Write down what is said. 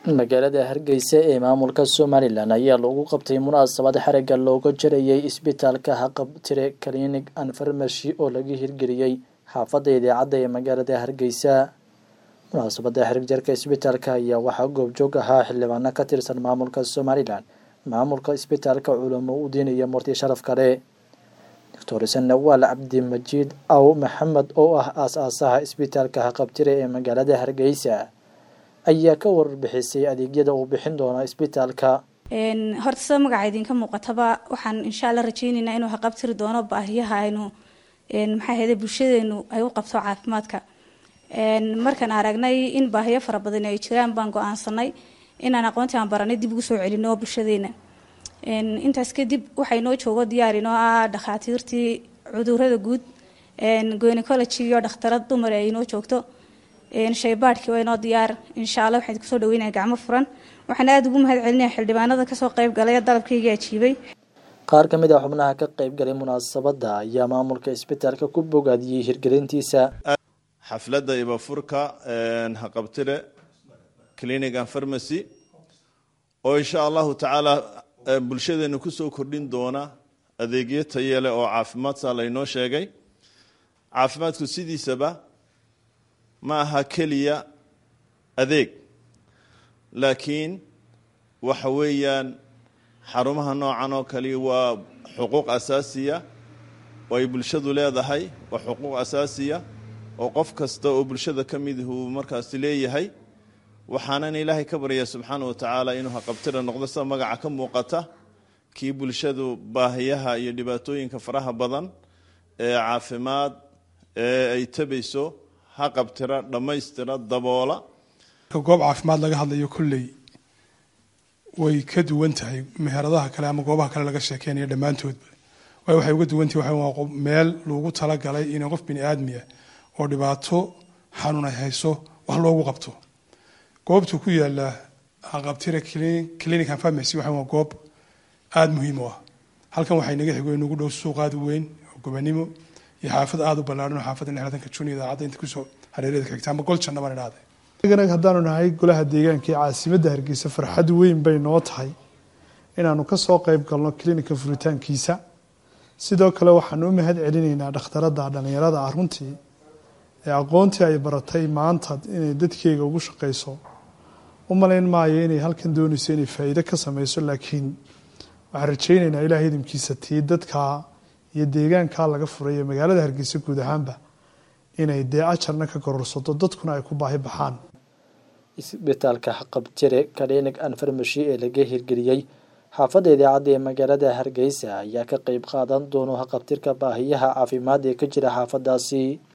magaalada Hargeysa ee maamulka Somaliland ayaa lagu qabtay munaasabad xariga looga jarayay isbitaalka Haqab-tire Clinic and Pharmacy oo laga hirgeliyay xaafadda idaacadda ee magaalada Hargeysa. munaasabadda xarig jarka isbitaalka ayaa waxaa goobjoog ahaa xildhibaano ka tirsan maamulka Somaliland, maamulka isbitaalka culamo u diinaya marti sharaf kale. Dr. Nawal Cabdi Majiid Aw Maxamed oo ah aasaasaha isbitaalka Haqab-tire ee magaalada Hargeysa ayaa ka warbixisay adeegyada uu bixin doono isbitaalka. horta magaca idinka muuqataba waxaan insha Allah rajaynaynaa inuu Haqab-tire doono baahiyaha aynu maxay ahayd bulshadeenu ay u qabto caafimaadka. markaan aragnay in baahiyo fara badan ay jiraan baan go'aansanay inaan aqoontii aan baranay dib ugu soo celino bulshadeena. intaas kadib waxay noo joogo diyaar inoo ah dhakhaatiirtii cudurrada guud, gynecology iyo dhakhtarad dumar ay noo joogto, shaybaadhkii way noo diyaar. insha Allah waxaan ku soo dhaweynayaa gacmo furan. waxaan aad ugu mahadcelinayaa xildhibaanada ka soo qayb galay dalabkayga ajiibay. qaar ka mid ah xubnaha ka qayb galay munaasabadda ayaa maamulka isbitaalka ku bogaadiyay hirgelintiisa. xafladda ibafurka Haqab-tire Clinic and Pharmacy oo insha Allahu tacaala bulshadeena ku soo kordhin doona adeegyo tayo leh oo caafimaad la inoo sheegay. caafimaadku sidiisaba ma aha kaliya adeeg, laakiin waxa weeyaan xarumaha noocan oo kale waa xuquuq asaasiya oo ay bulshadu leedahay, waa xuquuq asaasiya oo qof kasta oo bulshada ka mid uu markaas leeyahay. waxaanan ilaahay ka baryaa subxaanahu wa tacaala inuu Haqab-tire noqdo sida magaca ka muuqata kii bulshadu baahiyaha iyo dhibaatooyinka faraha badan ee caafimaad ee ay tabayso Haqab-tire dhammaystira daboola. goob caafimaad laga hadlayo kulley way ka duwan tahay meheradaha kale ama goobaha kale laga sheekeynayo dhammaantoodba. waxay uga duwan tahay waa meel loogu talagalay in qof bini aadmiya oo dhibaato xanuun ay hayso wax loogu qabto. goobtu ku yaala Haqab-tire Clinic and Pharmacy waa goob aad muhiim u ah. halkan waxay naga xigo inagu dhow suuq aad u weyn oo gobanimo iyo xaafad aad u ballaaran oo xaafadda 60 June idaacadda inta ku soo hareerada ka xigta ama Goljanna baan idhaaday. anaga haddaanu nahay golaha deegaanka ee caasimadda Hargeysa farxad weyn bay noo tahay inaanu ka soo qayb galno klinika furitaankiisa. sidoo kale waxaan u mahad celinaynaa dhakhtarada dhalinyarada runtii ee aqoontii ay baratay maanta inay dadkeyga ugu shaqeyso. u malayn maayo inay halkan doonayso inay faa'iido ka sameyso, laakiin waxaan rajaynaynaa ilaahay idinkiisa tii dadka iyo deegaanka laga furay magaalada Hargeysa guud ahaanba inay ajarna ka kororsato dadkuna ay ku baahi baxaan. isbitaalka Haqab-tire Clinic and Pharmacy ee laga hirgeliyay xaafadda idaacadda ee magaalada Hargeysa ayaa ka qayb qaadan doona haqab-tirka baahiyaha caafimaad ee ka jira xaafaddaasi.